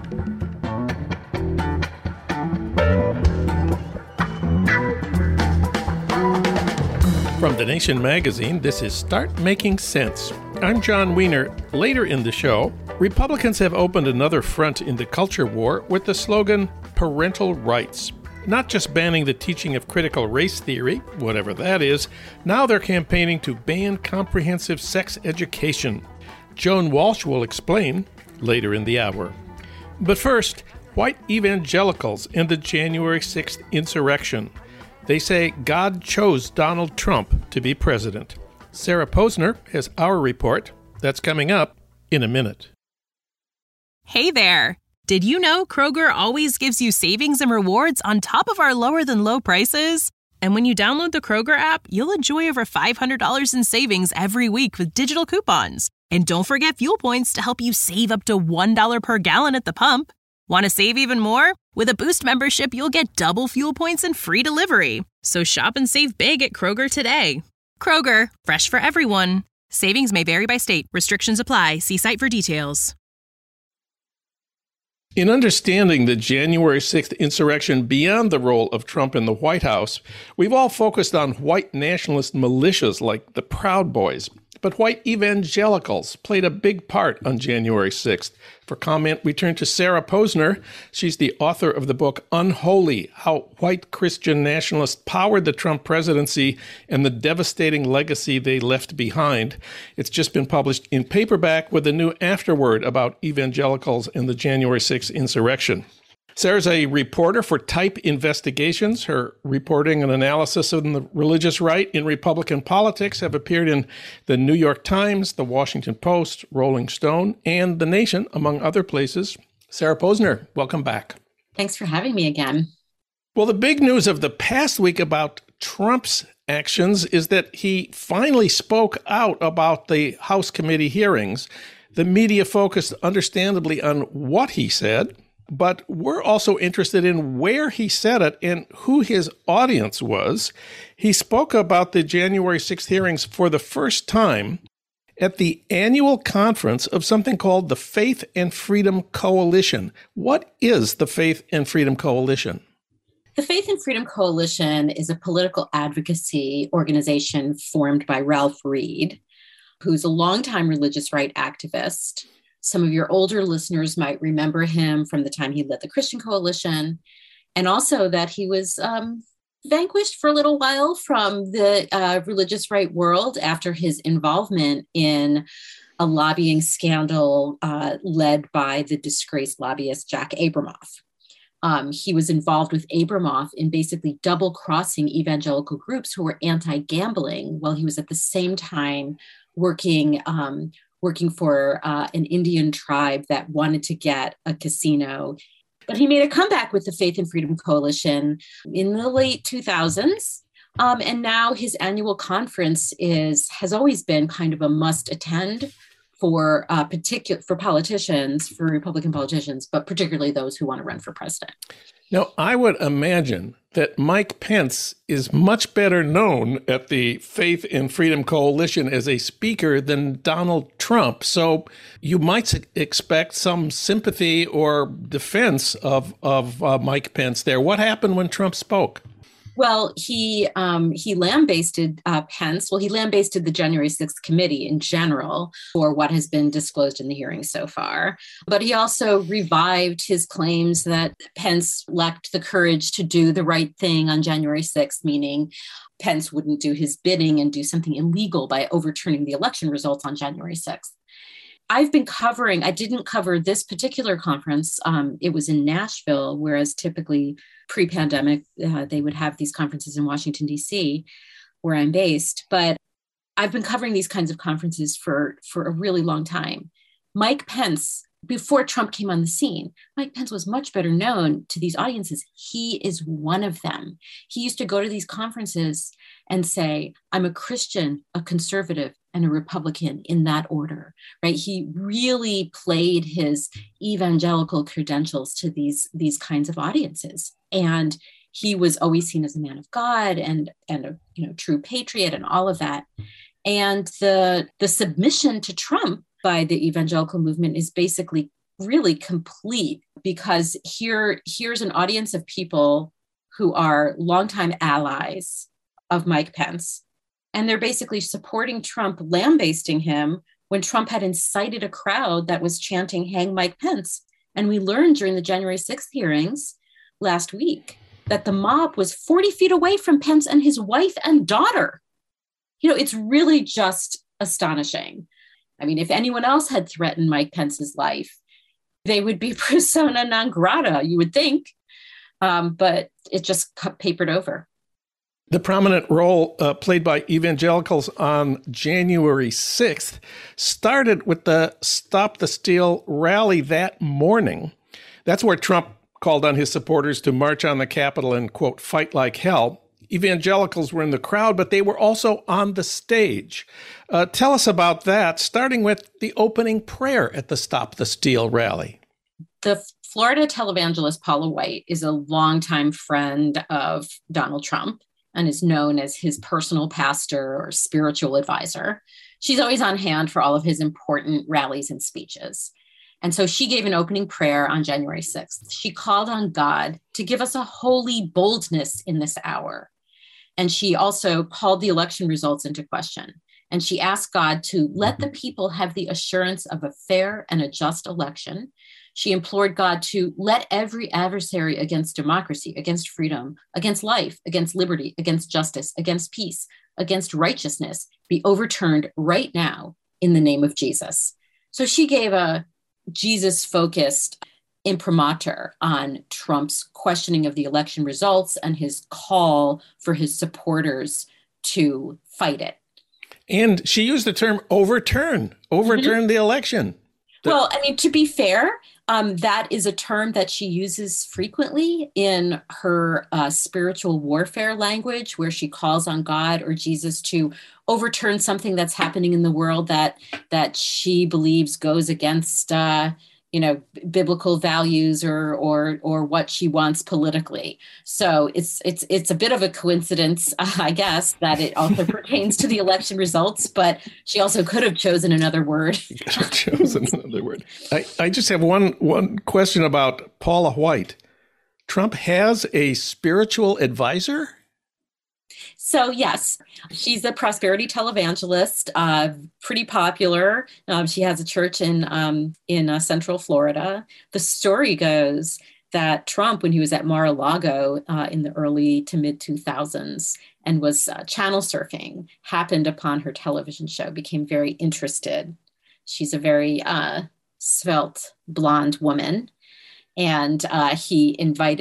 From The Nation magazine, this is Start Making Sense. I'm John Wiener. Later in the show, Republicans have opened another front in the culture war with the slogan, parental rights. Not just banning the teaching of critical race theory, whatever that is, now they're campaigning to ban comprehensive sex education. Joan Walsh will explain later in the hour. But first, white evangelicals in the January 6th insurrection. They say God chose Donald Trump to be president. Sarah Posner has our report. That's coming up in a minute. Hey there! Did you know Kroger always gives you savings and rewards on top of our lower-than-low prices? And when you download the Kroger app, you'll enjoy over $500 in savings every week with digital coupons. And don't forget fuel points to help you save up to $1 per gallon at the pump. Want to save even more? With a Boost membership, you'll get double fuel points and free delivery. So shop and save big at Kroger today. Kroger, fresh for everyone. Savings may vary by state. Restrictions apply. See site for details. In understanding the January 6th insurrection beyond the role of Trump in the White House, we've all focused on white nationalist militias like the Proud Boys. But white evangelicals played a big part on January 6th. For comment, we turn to Sarah Posner. She's the author of the book Unholy, How White Christian Nationalists Powered the Trump Presidency and the Devastating Legacy They Left Behind. It's just been published in paperback with a new afterword about evangelicals and the January 6th insurrection. Sarah's a reporter for Type Investigations. Her reporting and analysis of the religious right in Republican politics have appeared in the New York Times, the Washington Post, Rolling Stone, and The Nation, among other places. Sarah Posner, welcome back. Thanks for having me again. Well, the big news of the past week about Trump's actions is that he finally spoke out about the House committee hearings. The media focused understandably on what he said, but we're also interested in where he said it and who his audience was. He spoke about the January 6th hearings for the first time at the annual conference of something called the Faith and Freedom Coalition. What is the Faith and Freedom Coalition? The Faith and Freedom Coalition is a political advocacy organization formed by Ralph Reed, who's a longtime religious right activist. Some of your older listeners might remember him from the time he led the Christian Coalition, and also that he was vanquished for a little while from the religious right world after his involvement in a lobbying scandal led by the disgraced lobbyist Jack Abramoff. He was involved with Abramoff in basically double-crossing evangelical groups who were anti-gambling, while he was at the same time working for an Indian tribe that wanted to get a casino. But he made a comeback with the Faith and Freedom Coalition in the late 2000s. And now his annual conference has always been kind of a must attend for politicians, for Republican politicians, but particularly those who want to run for president. Now, I would imagine that Mike Pence is much better known at the Faith and Freedom Coalition as a speaker than Donald Trump. So you might expect some sympathy or defense of Mike Pence there. What happened when Trump spoke? Well, he lambasted Pence. Well, he lambasted the January 6th committee in general for what has been disclosed in the hearings so far. But he also revived his claims that Pence lacked the courage to do the right thing on January 6th, meaning Pence wouldn't do his bidding and do something illegal by overturning the election results on January 6th. I didn't cover this particular conference. It was in Nashville, whereas typically pre-pandemic, they would have these conferences in Washington, D.C., where I'm based. But I've been covering these kinds of conferences for a really long time. Mike Pence, before Trump came on the scene, Mike Pence was much better known to these audiences. He is one of them. He used to go to these conferences and say, I'm a Christian, a conservative, and a Republican in that order, right? He really played his evangelical credentials to these kinds of audiences. And he was always seen as a man of God and a true patriot and all of that. And the submission to Trump by the evangelical movement is basically really complete because here's an audience of people who are longtime allies of Mike Pence. And they're basically supporting Trump, lambasting him when Trump had incited a crowd that was chanting, "Hang Mike Pence." And we learned during the January 6th hearings last week that the mob was 40 feet away from Pence and his wife and daughter. It's really just astonishing. I mean, if anyone else had threatened Mike Pence's life, they would be persona non grata, you would think. But it just papered over. The prominent role played by evangelicals on January 6th started with the Stop the Steal rally that morning. That's where Trump called on his supporters to march on the Capitol and, quote, fight like hell. Evangelicals were in the crowd, but they were also on the stage. Tell us about that, starting with the opening prayer at the Stop the Steal rally. The Florida televangelist Paula White is a longtime friend of Donald Trump and is known as his personal pastor or spiritual advisor. She's always on hand for all of his important rallies and speeches. And so she gave an opening prayer on January 6th. She called on God to give us a holy boldness in this hour. And she also called the election results into question. And she asked God to let the people have the assurance of a fair and a just election. She implored God to let every adversary against democracy, against freedom, against life, against liberty, against justice, against peace, against righteousness be overturned right now in the name of Jesus. So she gave a Jesus-focused imprimatur on Trump's questioning of the election results and his call for his supporters to fight it. And she used the term overturn the election. Well, I mean, to be fair, that is a term that she uses frequently in her spiritual warfare language, where she calls on God or Jesus to overturn something that's happening in the world that she believes goes against biblical values or what she wants politically. So it's a bit of a coincidence, I guess, that it also pertains to the election results, but she also could have chosen another word. I just have one question about Paula White. Trump has a spiritual advisor? So yes, she's a prosperity televangelist, pretty popular. She has a church in Central Florida. The story goes that Trump, when he was at Mar-a-Lago in the early to mid 2000s and was channel surfing, happened upon her television show, became very interested. She's a very svelte, blonde woman. And he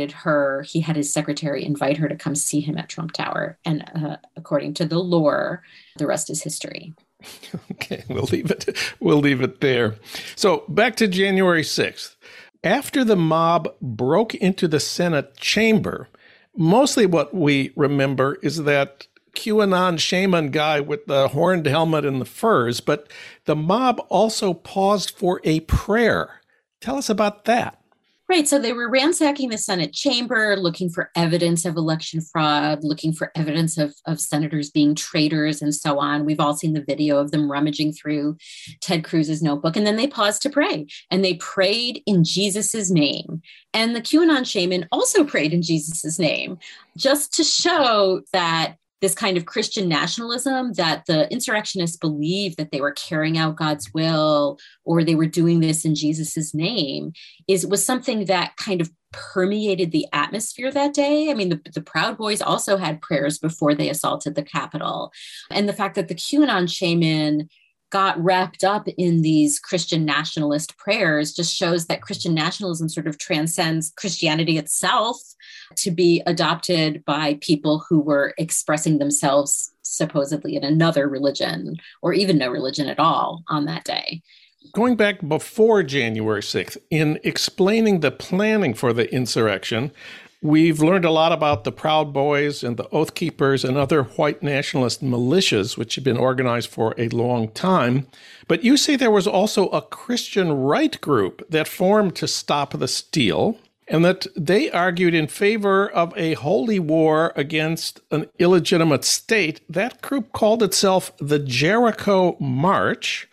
had his secretary invite her to come see him at Trump Tower. And according to the lore, the rest is history. Okay, we'll leave it there. So back to January 6th. After the mob broke into the Senate chamber, mostly what we remember is that QAnon shaman guy with the horned helmet and the furs, but the mob also paused for a prayer. Tell us about that. Right. So they were ransacking the Senate chamber, looking for evidence of election fraud, looking for evidence of senators being traitors and so on. We've all seen the video of them rummaging through Ted Cruz's notebook. And then they paused to pray. And they prayed in Jesus's name. And the QAnon shaman also prayed in Jesus's name, just to show that this kind of Christian nationalism, that the insurrectionists believed that they were carrying out God's will or they were doing this in Jesus's name, was something that kind of permeated the atmosphere that day. I mean, the Proud Boys also had prayers before they assaulted the Capitol. And the fact that the QAnon shaman got wrapped up in these Christian nationalist prayers just shows that Christian nationalism sort of transcends Christianity itself to be adopted by people who were expressing themselves supposedly in another religion or even no religion at all on that day. Going back before January 6th, in explaining the planning for the insurrection, we've learned a lot about the Proud Boys and the Oath Keepers and other white nationalist militias, which have been organized for a long time. But you say there was also a Christian right group that formed to stop the steal, and that they argued in favor of a holy war against an illegitimate state. That group called itself the Jericho March.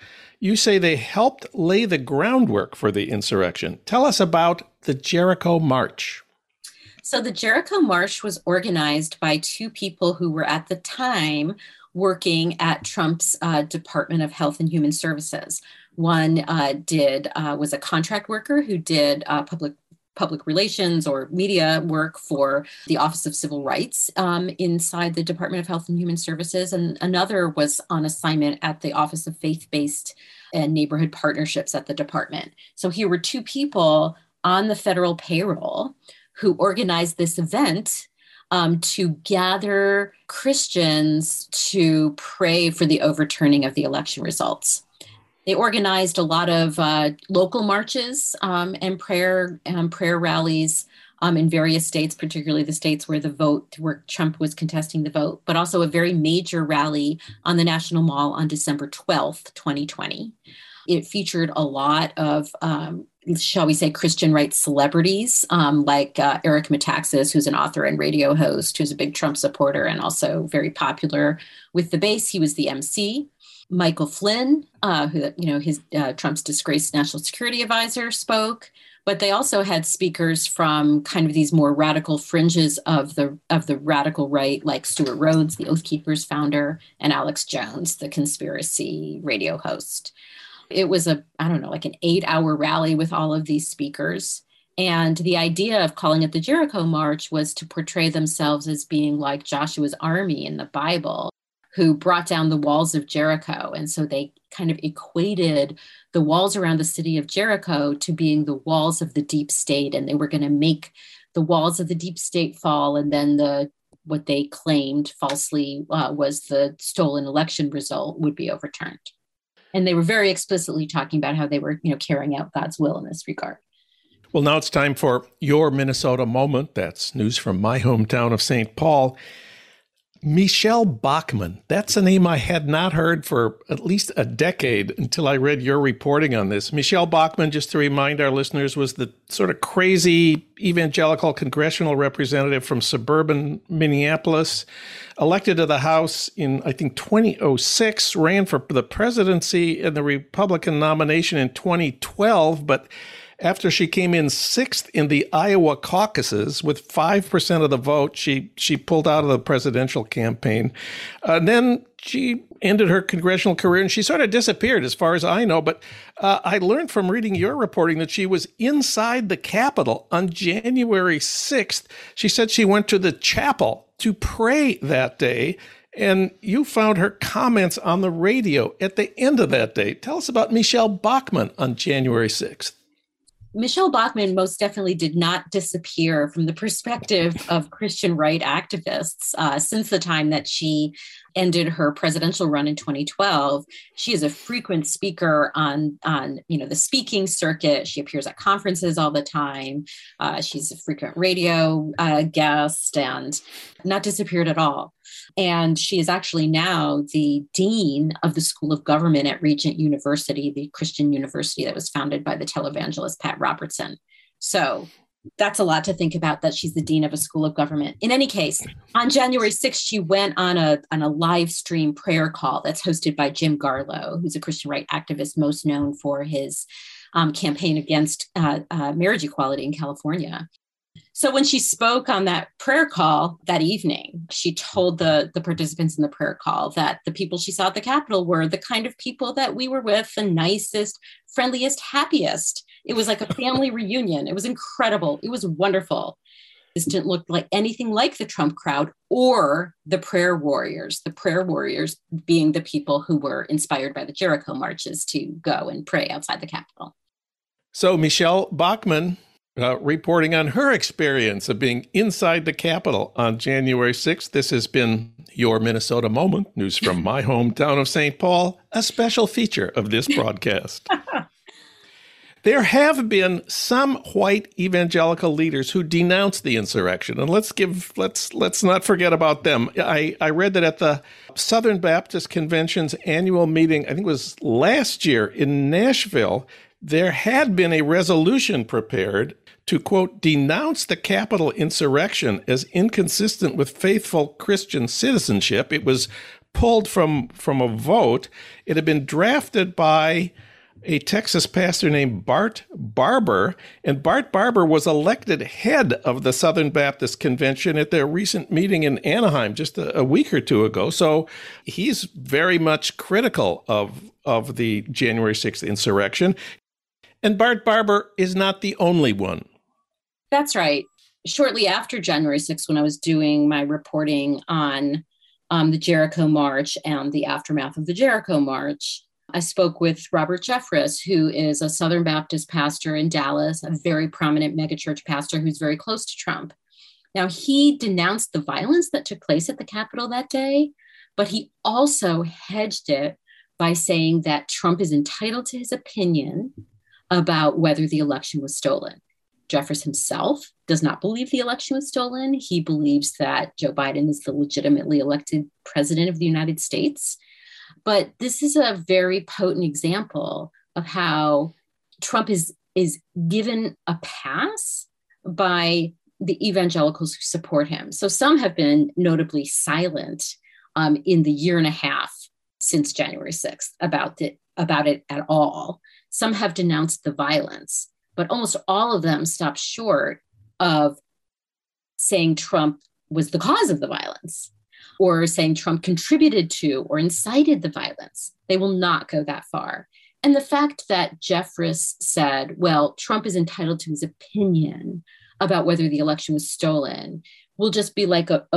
You say they helped lay the groundwork for the insurrection. Tell us about the Jericho March. So the Jericho March was organized by two people who were at the time working at Trump's Department of Health and Human Services. One was a contract worker who did public relations or media work for the Office of Civil Rights inside the Department of Health and Human Services. And another was on assignment at the Office of Faith-Based and Neighborhood Partnerships at the department. So here were two people on the federal payroll who organized this event to gather Christians to pray for the overturning of the election results. They organized a lot of local marches and prayer rallies in various states, particularly the states where Trump was contesting the vote, but also a very major rally on the National Mall on December 12th, 2020. It featured a lot of, shall we say, Christian rights celebrities like Eric Metaxas, who's an author and radio host, who's a big Trump supporter and also very popular with the base. He was the MC. Michael Flynn, Trump's disgraced national security advisor, spoke. But they also had speakers from kind of these more radical fringes of the radical right, like Stuart Rhodes, the Oath Keepers founder, and Alex Jones, the conspiracy radio host. It was an 8-hour rally with all of these speakers. And the idea of calling it the Jericho March was to portray themselves as being like Joshua's army in the Bible, who brought down the walls of Jericho. And so they kind of equated the walls around the city of Jericho to being the walls of the deep state. And they were going to make the walls of the deep state fall. And then what they claimed falsely was the stolen election result would be overturned. And they were very explicitly talking about how they were, carrying out God's will in this regard. Well, now it's time for Your Minnesota Moment. That's news from my hometown of St. Paul. Michele Bachmann, that's a name I had not heard for at least a decade until I read your reporting on this. Michele Bachmann, just to remind our listeners, was the sort of crazy evangelical congressional representative from suburban Minneapolis, elected to the House in, I think, 2006, ran for the presidency in the Republican nomination in 2012, but after she came in sixth in the Iowa caucuses with 5% of the vote, she pulled out of the presidential campaign. Then she ended her congressional career and she sort of disappeared as far as I know. But I learned from reading your reporting that she was inside the Capitol on January 6th. She said she went to the chapel to pray that day. And you found her comments on the radio at the end of that day. Tell us about Michele Bachmann on January 6th. Michele Bachmann most definitely did not disappear from the perspective of Christian right activists since the time that she ended her presidential run in 2012. She is a frequent speaker on the speaking circuit. She appears at conferences all the time. She's a frequent radio guest and not disappeared at all. And she is actually now the dean of the School of Government at Regent University, the Christian university that was founded by the televangelist Pat Robertson. So that's a lot to think about, that she's the dean of a school of government. In any case, on January 6th, she went on a live stream prayer call that's hosted by Jim Garlow, who's a Christian right activist most known for his campaign against marriage equality in California. So when she spoke on that prayer call that evening, she told the participants in the prayer call that the people she saw at the Capitol were the kind of people that we were with, the nicest, friendliest, happiest. It was like a family reunion. It was incredible. It was wonderful. This didn't look like anything like the Trump crowd or the prayer warriors being the people who were inspired by the Jericho marches to go and pray outside the Capitol. So Michele Bachmann, reporting on her experience of being inside the Capitol on January 6th. This has been Your Minnesota Moment, news from my hometown of St. Paul, a special feature of this broadcast. There have been some white evangelical leaders who denounced the insurrection, and let's not forget about them. I read that at the Southern Baptist Convention's annual meeting, I think it was last year in Nashville, there had been a resolution prepared to, quote, denounce the Capitol insurrection as inconsistent with faithful Christian citizenship. It was pulled from a vote. It had been drafted by a Texas pastor named Bart Barber, and Bart Barber was elected head of the Southern Baptist Convention at their recent meeting in Anaheim just a week or two ago. So he's very much critical of the January 6th insurrection. And Bart Barber is not the only one. That's right. Shortly after January 6th, when I was doing my reporting on the Jericho March and the aftermath of the Jericho March, I spoke with Robert Jeffress, who is a Southern Baptist pastor in Dallas, a very prominent megachurch pastor who's very close to Trump. Now, he denounced the violence that took place at the Capitol that day, but he also hedged it by saying that Trump is entitled to his opinion about whether the election was stolen. Jeffress himself does not believe the election was stolen. He believes that Joe Biden is the legitimately elected president of the United States. But this is a very potent example of how Trump is given a pass by the evangelicals who support him. So some have been notably silent in the year and a half since January 6th about it at all. Some have denounced the violence, but almost all of them stopped short of saying Trump was the cause of the violence, or saying Trump contributed to or incited the violence. They will not go that far. And the fact that Jeffress said, well, Trump is entitled to his opinion about whether the election was stolen will just be like a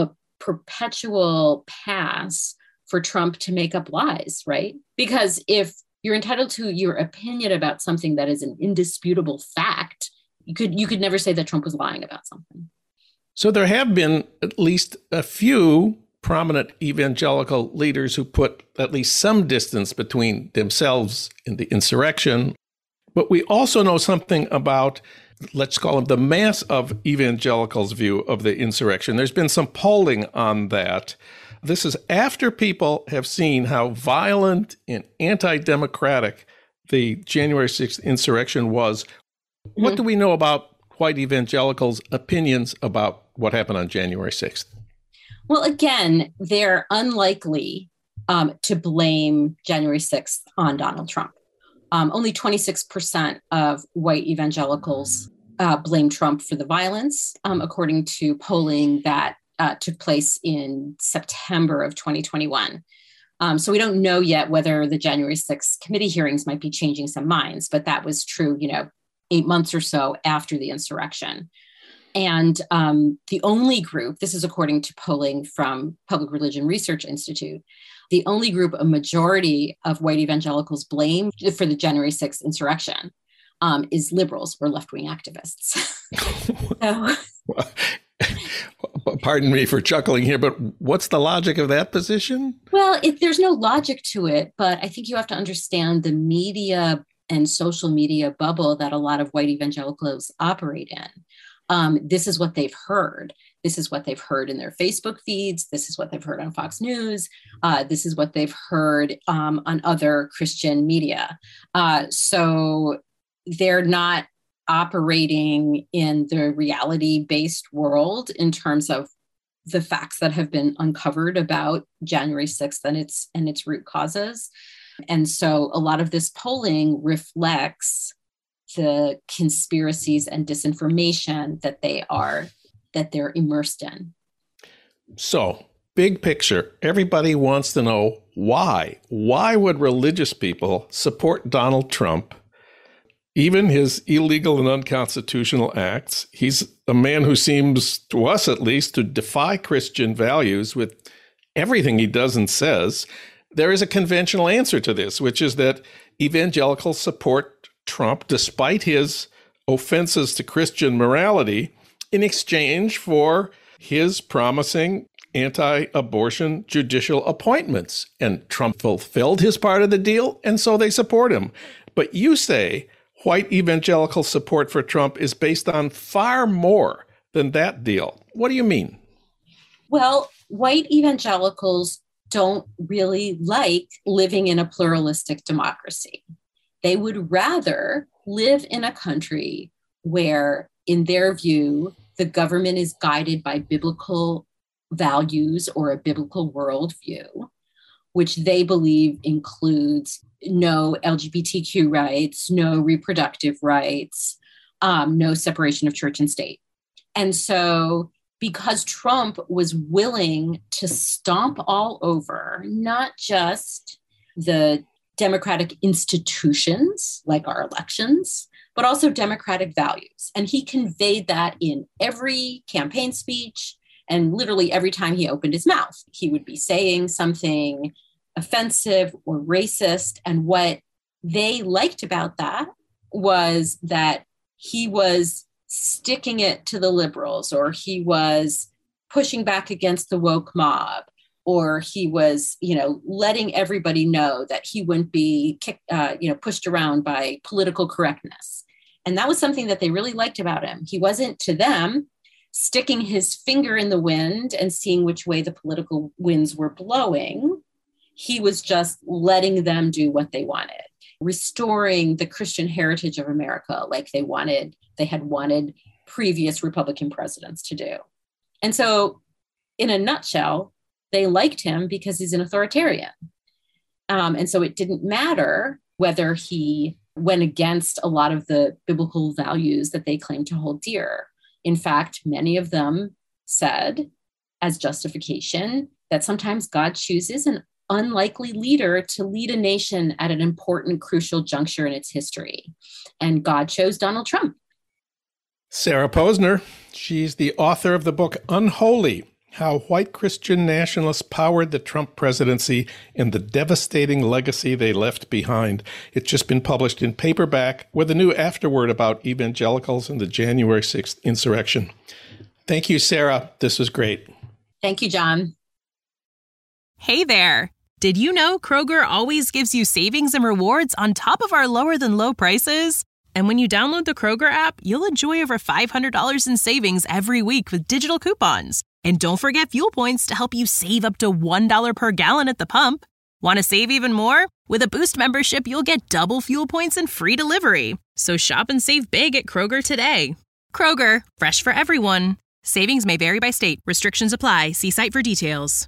perpetual pass for Trump to make up lies, right? Because if you're entitled to your opinion about something that is an indisputable fact, you could never say that Trump was lying about something. So there have been at least a few prominent evangelical leaders who put at least some distance between themselves and the insurrection. But we also know something about, let's call them the mass of evangelicals' view of the insurrection. There's been some polling on that. This is after people have seen how violent and anti-democratic the January 6th insurrection was. Mm-hmm. What do we know about white evangelicals' opinions about what happened on January 6th? Well, again, they're unlikely to blame January 6th on Donald Trump. Only 26% of white evangelicals blame Trump for the violence, according to polling that took place in September of 2021. So we don't know yet whether the January 6th committee hearings might be changing some minds, but that was true, 8 months or so after the insurrection. And the only group, this is according to polling from Public Religion Research Institute, the only group a majority of white evangelicals blame for the January 6th insurrection is liberals or left-wing activists. Pardon me for chuckling here, but what's the logic of that position? Well, there's no logic to it, but I think you have to understand the media and social media bubble that a lot of white evangelicals operate in. This is what they've heard. This is what they've heard in their Facebook feeds. This is what they've heard on Fox News. This is what they've heard on other Christian media. So they're not operating in the reality-based world in terms of the facts that have been uncovered about January 6th and its root causes. And so a lot of this polling reflects the conspiracies and disinformation that they're immersed in. So, big picture, everybody wants to know why. Why would religious people support Donald Trump, even his illegal and unconstitutional acts? He's a man who seems, to us at least, to defy Christian values with everything he does and says. There is a conventional answer to this, which is that evangelicals support Trump despite his offenses to Christian morality in exchange for his promising anti-abortion judicial appointments. And Trump fulfilled his part of the deal, and so they support him. But you say white evangelical support for Trump is based on far more than that deal. What do you mean? Well, white evangelicals don't really like living in a pluralistic democracy. They would rather live in a country where, in their view, the government is guided by biblical values or a biblical worldview, which they believe includes no LGBTQ rights, no reproductive rights, no separation of church and state. And so because Trump was willing to stomp all over, not just the democratic institutions like our elections, but also democratic values. And he conveyed that in every campaign speech and literally every time he opened his mouth. He would be saying something offensive or racist. And what they liked about that was that he was sticking it to the liberals, or he was pushing back against the woke mob, or he was, letting everybody know that he wouldn't be pushed around by political correctness. And that was something that they really liked about him. He wasn't, to them, sticking his finger in the wind and seeing which way the political winds were blowing. He was just letting them do what they wanted, restoring the Christian heritage of America like they had wanted previous Republican presidents to do. And so, in a nutshell, they liked him because he's an authoritarian. And so it didn't matter whether he went against a lot of the biblical values that they claimed to hold dear. In fact, many of them said, as justification, that sometimes God chooses an unlikely leader to lead a nation at an important, crucial juncture in its history. And God chose Donald Trump. Sarah Posner, she's the author of the book Unholy: How White Christian Nationalists Powered the Trump Presidency and the Devastating Legacy They Left Behind. It's just been published in paperback with a new afterword about evangelicals and the January 6th insurrection. Thank you, Sarah. This was great. Thank you, John. Hey there. Did you know Kroger always gives you savings and rewards on top of our lower than low prices? And when you download the Kroger app, you'll enjoy over $500 in savings every week with digital coupons. And don't forget fuel points to help you save up to $1 per gallon at the pump. Want to save even more? With a Boost membership, you'll get double fuel points and free delivery. So shop and save big at Kroger today. Kroger, fresh for everyone. Savings may vary by state. Restrictions apply. See site for details.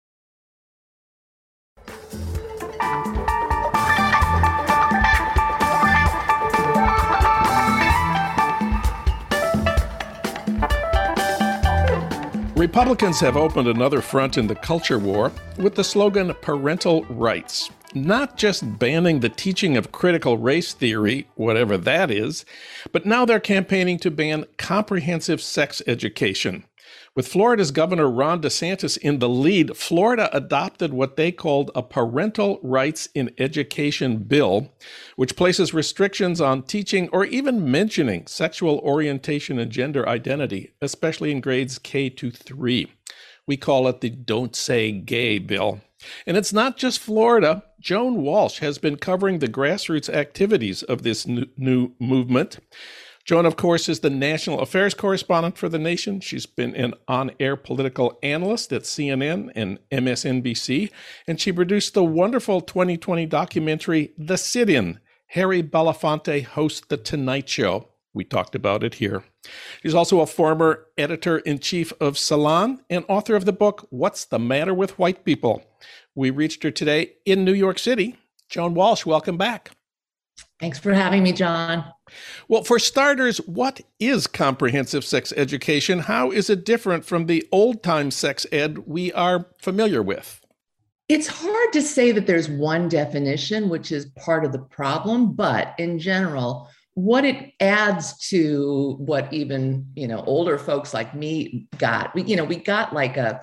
Republicans have opened another front in the culture war with the slogan parental rights, not just banning the teaching of critical race theory, whatever that is, but now they're campaigning to ban comprehensive sex education. With Florida's Governor Ron DeSantis in the lead, Florida adopted what they called a Parental Rights in Education bill, which places restrictions on teaching or even mentioning sexual orientation and gender identity, especially in grades K to 3. We call it the Don't Say Gay bill. And it's not just Florida. Joan Walsh has been covering the grassroots activities of this new movement. Joan, of course, is the national affairs correspondent for The Nation. She's been an on-air political analyst at CNN and MSNBC, and she produced the wonderful 2020 documentary, The Sit-In. Harry Belafonte hosts The Tonight Show. We talked about it here. She's also a former editor-in-chief of Salon and author of the book, What's the Matter with White People? We reached her today in New York City. Joan Walsh, welcome back. Thanks for having me, John. Well, for starters, what is comprehensive sex education? How is it different from the old-time sex ed we are familiar with? It's hard to say that there's one definition, which is part of the problem, but in general, what it adds to what even, older folks like me got, we got like a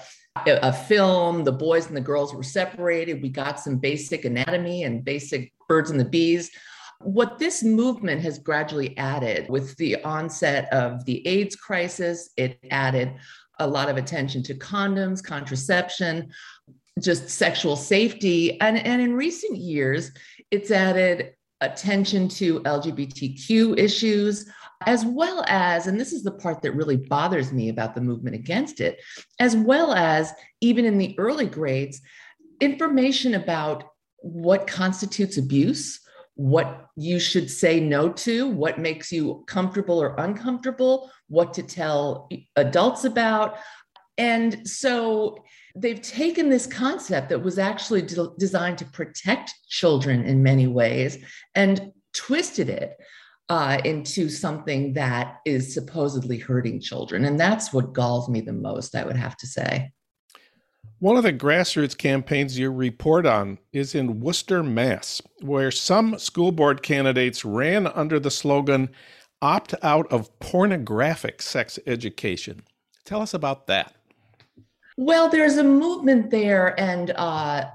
film, the boys and the girls were separated. We got some basic anatomy and basic birds and the bees. What this movement has gradually added with the onset of the AIDS crisis, it added a lot of attention to condoms, contraception, just sexual safety. And in recent years, it's added attention to LGBTQ issues, as well as, and this is the part that really bothers me about the movement against it, as well as even in the early grades, information about what constitutes abuse, what you should say no to, what makes you comfortable or uncomfortable, what to tell adults about. And so they've taken this concept that was actually designed to protect children in many ways and twisted it into something that is supposedly hurting children. And that's what galls me the most, I would have to say. One of the grassroots campaigns you report on is in Worcester, Mass., where some school board candidates ran under the slogan, "Opt out of pornographic sex education." Tell us about that. Well, there's a movement there, and a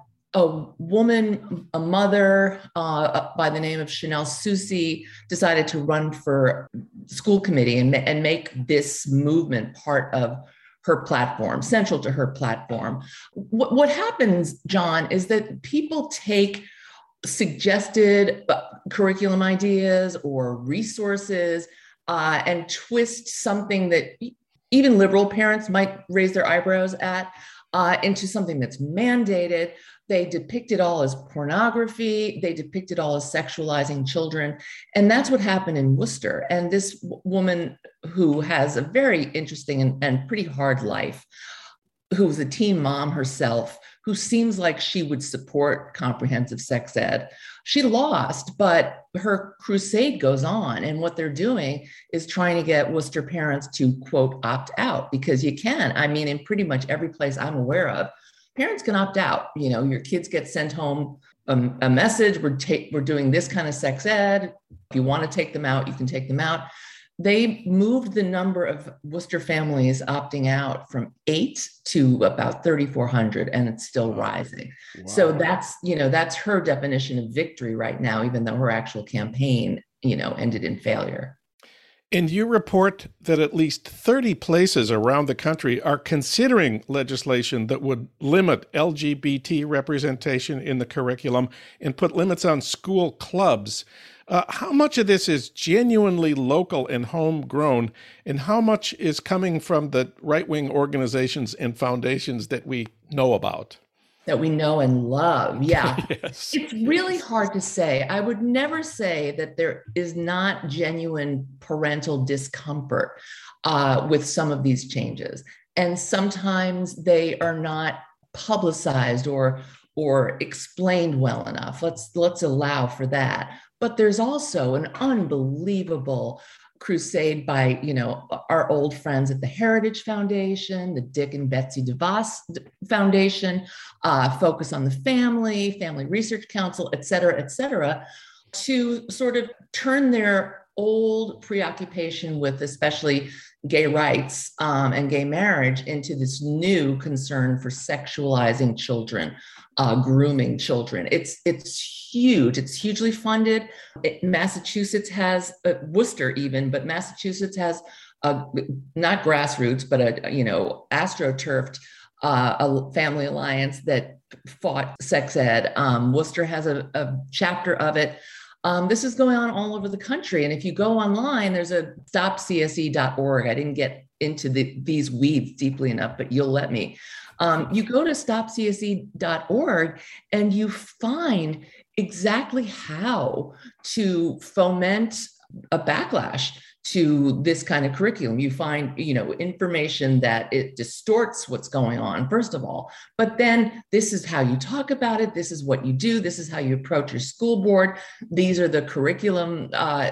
woman, a mother by the name of Chanel Soucy, decided to run for school committee and make this movement part of her platform, central to her platform. What happens, John, is that people take suggested curriculum ideas or resources and twist something that even liberal parents might raise their eyebrows at into something that's mandated. They depict it all as pornography. They depict it all as sexualizing children. And that's what happened in Worcester. And this woman who has a very interesting and pretty hard life, who's a teen mom herself, who seems like she would support comprehensive sex ed. She lost, but her crusade goes on. And what they're doing is trying to get Worcester parents to, quote, opt out, because you can. I mean, in pretty much every place I'm aware of, parents can opt out. You know, your kids get sent home a message, we're doing this kind of sex ed. If you want to take them out, you can take them out. They moved the number of Worcester families opting out from 8 to about 3,400, and it's still rising. Wow. So that's her definition of victory right now, even though her actual campaign, ended in failure. And you report that at least 30 places around the country are considering legislation that would limit LGBT representation in the curriculum and put limits on school clubs. How much of this is genuinely local and homegrown, and how much is coming from the right-wing organizations and foundations that we know about? That we know and love. Yeah. Yes. It's really hard to say. I would never say that there is not genuine parental discomfort with some of these changes. And sometimes they are not publicized or explained well enough. Let's allow for that. But there's also an unbelievable crusade by, our old friends at the Heritage Foundation, the Dick and Betsy DeVos Foundation, Focus on the Family Research Council, et cetera, to sort of turn their old preoccupation with especially gay rights and gay marriage into this new concern for sexualizing children, grooming children. It's huge. It's hugely funded. Massachusetts has Worcester even, but Massachusetts has not grassroots, but AstroTurfed, a family alliance that fought sex ed. Worcester has a chapter of it. This is going on all over the country. And if you go online, there's a stopcse.org. I didn't get into these weeds deeply enough, but you'll let me. You go to stopcse.org and you find exactly how to foment a backlash to this kind of curriculum. You find, information that it distorts what's going on, first of all, but then this is how you talk about it. This is what you do. This is how you approach your school board. These are the curriculum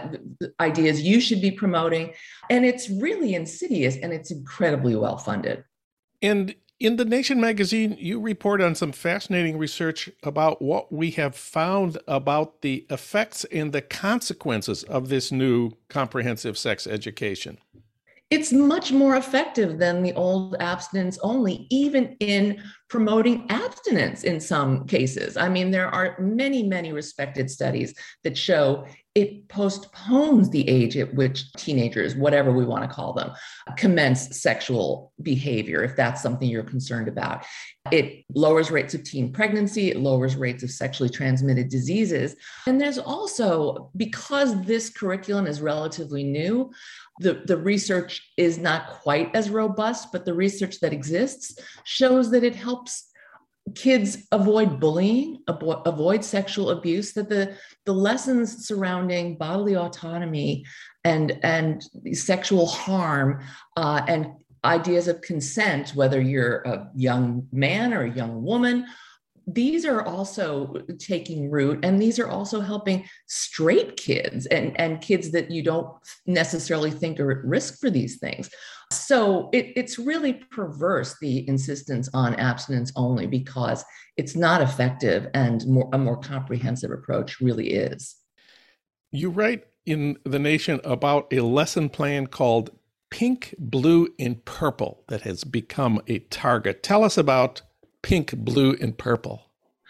ideas you should be promoting. And it's really insidious, and it's incredibly well funded. And in The Nation magazine, you report on some fascinating research about what we have found about the effects and the consequences of this new comprehensive sex education. It's much more effective than the old abstinence only, even in promoting abstinence in some cases. I mean, there are many, many respected studies that show it postpones the age at which teenagers, whatever we want to call them, commence sexual behavior, if that's something you're concerned about. It lowers rates of teen pregnancy, it lowers rates of sexually transmitted diseases. And there's also, because this curriculum is relatively new, the research is not quite as robust, but the research that exists shows that it helps kids avoid bullying, avoid sexual abuse, that the lessons surrounding bodily autonomy and sexual harm and ideas of consent, whether you're a young man or a young woman, these are also taking root, and these are also helping straight kids and kids that you don't necessarily think are at risk for these things. So it's really perverse, the insistence on abstinence only, because it's not effective, and a more comprehensive approach really is. You write in The Nation about a lesson plan called Pink, Blue, and Purple that has become a target. Tell us about Pink, Blue, and Purple.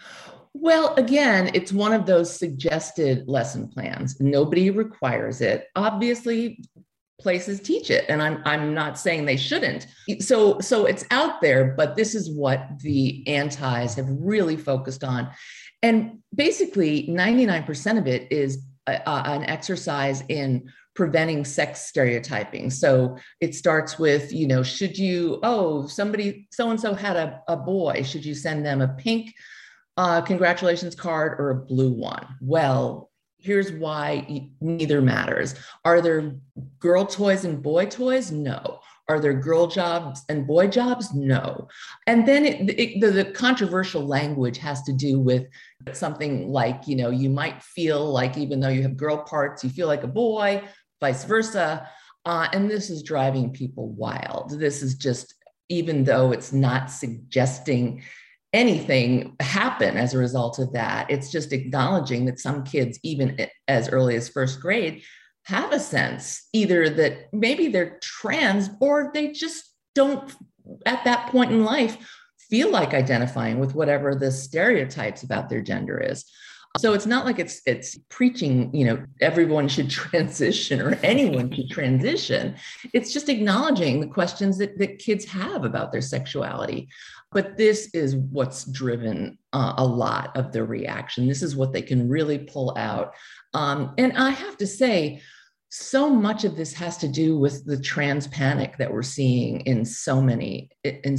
Well, again, it's one of those suggested lesson plans. Nobody requires it. Obviously, places teach it, and I'm not saying they shouldn't. So it's out there, but this is what the antis have really focused on. And basically, 99% of it is an exercise in preventing sex stereotyping. So it starts with, should you, somebody, so-and-so had a boy, should you send them a pink congratulations card or a blue one? Well, here's why neither matters. Are there girl toys and boy toys? No. Are there girl jobs and boy jobs? No. And then the controversial language has to do with something like, you might feel like, even though you have girl parts, you feel like a boy, vice versa. And this is driving people wild. This is just, even though it's not suggesting anything happen as a result of that, it's just acknowledging that some kids, even as early as first grade, have a sense either that maybe they're trans, or they just don't, at that point in life, feel like identifying with whatever the stereotypes about their gender is. So it's not like it's preaching, everyone should transition or anyone should transition. It's just acknowledging the questions that kids have about their sexuality. But this is what's driven a lot of the reaction. This is what they can really pull out. And I have to say, so much of this has to do with the trans panic that we're seeing in so many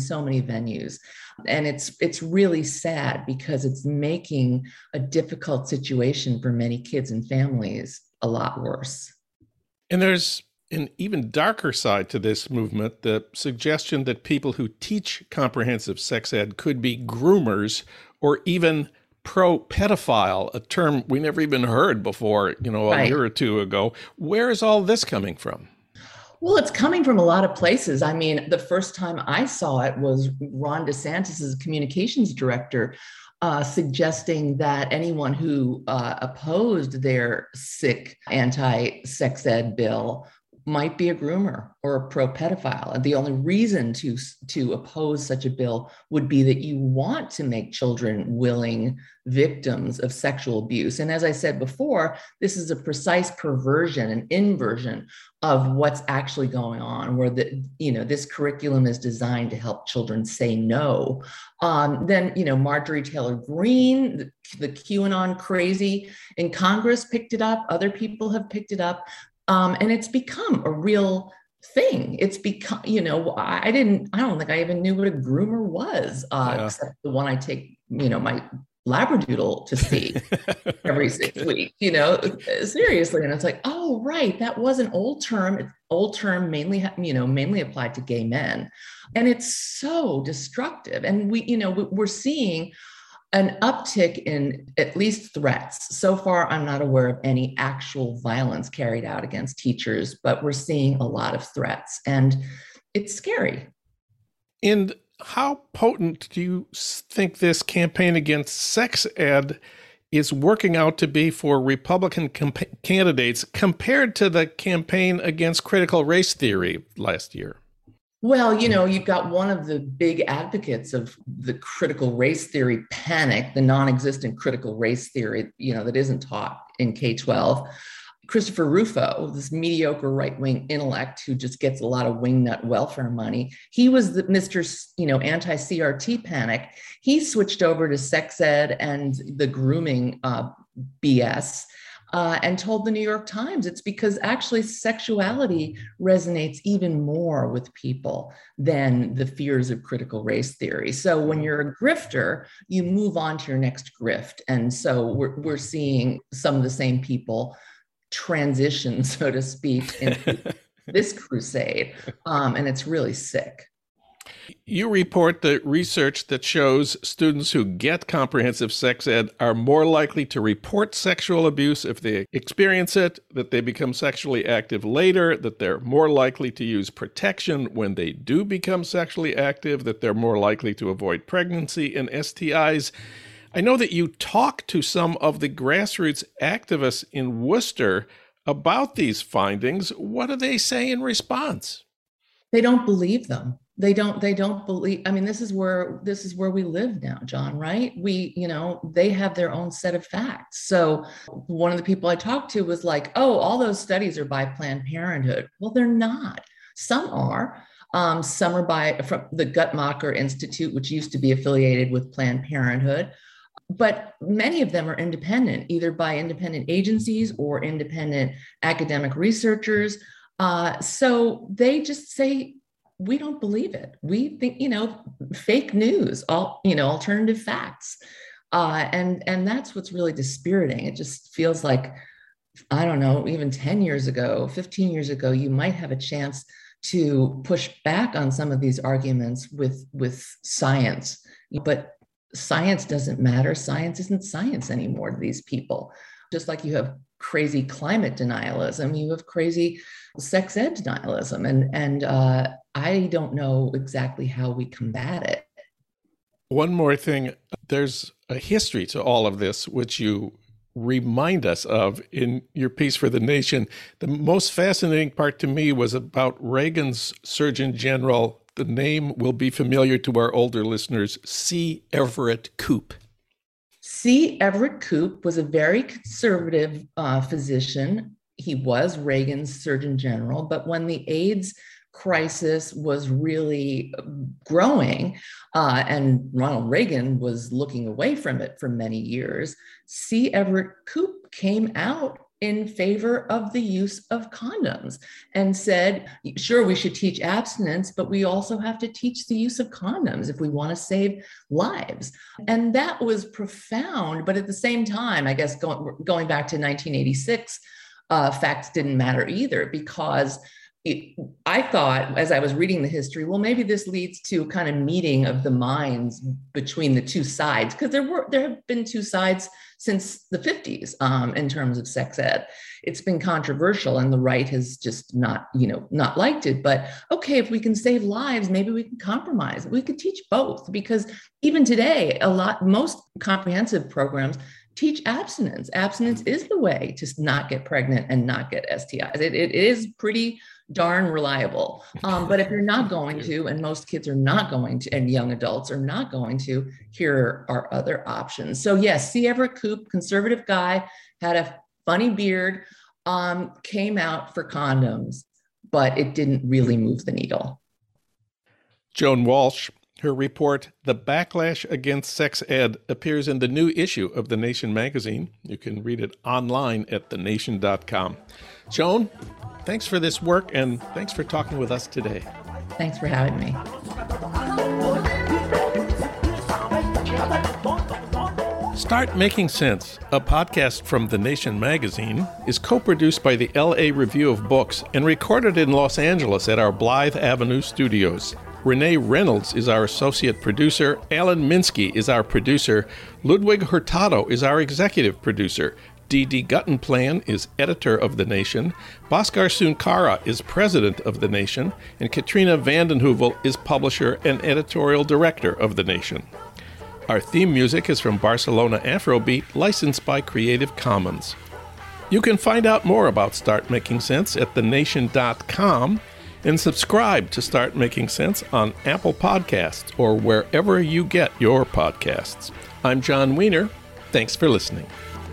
venues. And it's really sad, because it's making a difficult situation for many kids and families a lot worse. And there's an even darker side to this movement, the suggestion that people who teach comprehensive sex ed could be groomers or even pro-pedophile, a term we never even heard before, a year or two ago. Where is all this coming from? Well, it's coming from a lot of places. I mean, the first time I saw it was Ron DeSantis's communications director suggesting that anyone who opposed their sick anti-sex ed bill might be a groomer or a pro-pedophile. And the only reason to oppose such a bill would be that you want to make children willing victims of sexual abuse. And as I said before, this is a precise perversion, an inversion of what's actually going on, where this curriculum is designed to help children say no. Then, Marjorie Taylor Greene, the QAnon crazy in Congress, picked it up. Other people have picked it up. And it's become a real thing. It's become, I don't think I even knew what a groomer was, except the one I take, my Labradoodle to see every 6 weeks, seriously. And it's like, oh, right. That was an old term. Old term mainly applied to gay men. And it's so destructive. And we're seeing an uptick in at least threats. So far, I'm not aware of any actual violence carried out against teachers, but we're seeing a lot of threats, and it's scary. And how potent do you think this campaign against sex ed is working out to be for Republican candidates compared to the campaign against critical race theory last year? Well, you've got one of the big advocates of the critical race theory panic, the non-existent critical race theory, that isn't taught in K-12. Christopher Rufo, this mediocre right-wing intellect who just gets a lot of wingnut welfare money. He was the Mr. Anti-CRT panic. He switched over to sex ed and the grooming BS. And told the New York Times it's because actually sexuality resonates even more with people than the fears of critical race theory. So when you're a grifter, you move on to your next grift. And so we're seeing some of the same people transition, so to speak, into this crusade. And it's really sick. You report the research that shows students who get comprehensive sex ed are more likely to report sexual abuse if they experience it, that they become sexually active later, that they're more likely to use protection when they do become sexually active, that they're more likely to avoid pregnancy and STIs. I know that you talk to some of the grassroots activists in Worcester about these findings. What do they say in response? They don't believe them. They don't believe. I mean, this is where we live now, John, right? They have their own set of facts. So one of the people I talked to was like, oh, all those studies are by Planned Parenthood. Well, they're not. Some are. Some are from the Guttmacher Institute, which used to be affiliated with Planned Parenthood. But many of them are independent, either by independent agencies or independent academic researchers. So they just say, we don't believe it. We think, fake news, alternative facts. And that's what's really dispiriting. It just feels like, I don't know, even 10 years ago, 15 years ago, you might have a chance to push back on some of these arguments with science. But science doesn't matter. Science isn't science anymore to these people. Just like you have crazy climate denialism, you have crazy sex ed denialism. And I don't know exactly how we combat it. One more thing, there's a history to all of this, which you remind us of in your piece for The Nation. The most fascinating part to me was about Reagan's Surgeon General. The name will be familiar to our older listeners, C. Everett Koop. C. Everett Koop was a very conservative physician. He was Reagan's Surgeon General, but when the AIDS crisis was really growing and Ronald Reagan was looking away from it for many years, C. Everett Koop came out in favor of the use of condoms and said, sure, we should teach abstinence, but we also have to teach the use of condoms if we want to save lives. And that was profound. But at the same time, I guess going back to 1986, facts didn't matter either, because I thought, as I was reading the history, well, maybe this leads to a kind of meeting of the minds between the two sides, because there have been two sides since the 50s in terms of sex ed. It's been controversial, and the right has just not liked it. But okay, if we can save lives, maybe we can compromise. We could teach both, because even today, most comprehensive programs teach abstinence. Abstinence is the way to not get pregnant and not get STIs. It is pretty darn reliable. But if you're not going to, and most kids are not going to, and young adults are not going to, here are other options. So yes, C. Everett Koop, conservative guy, had a funny beard, came out for condoms, but it didn't really move the needle. Joan Walsh, her report, The Backlash Against Sex Ed, appears in the new issue of The Nation magazine. You can read it online at thenation.com. Joan, thanks for this work, and thanks for talking with us today. Thanks for having me. Start Making Sense, a podcast from The Nation magazine, is co-produced by the LA Review of Books and recorded in Los Angeles at our Blythe Avenue studios. Renee Reynolds is our associate producer. Alan Minsky is our producer. Ludwig Hurtado is our executive producer. D.D. Guttenplan is editor of The Nation. Bhaskar Sunkara is president of The Nation. And Katrina vanden Heuvel is publisher and editorial director of The Nation. Our theme music is from Barcelona Afrobeat, licensed by Creative Commons. You can find out more about Start Making Sense at thenation.com. And subscribe to Start Making Sense on Apple Podcasts or wherever you get your podcasts. I'm John Wiener. Thanks for listening.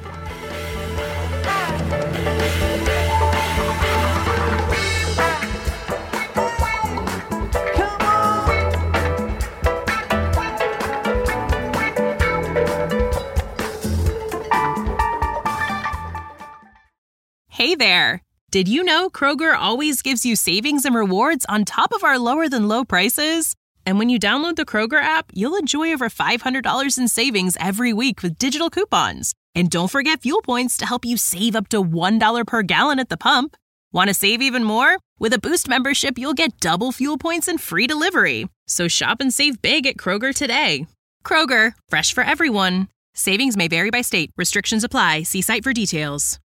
Hey there. Did you know Kroger always gives you savings and rewards on top of our lower-than-low prices? And when you download the Kroger app, you'll enjoy over $500 in savings every week with digital coupons. And don't forget fuel points to help you save up to $1 per gallon at the pump. Want to save even more? With a Boost membership, you'll get double fuel points and free delivery. So shop and save big at Kroger today. Kroger, fresh for everyone. Savings may vary by state. Restrictions apply. See site for details.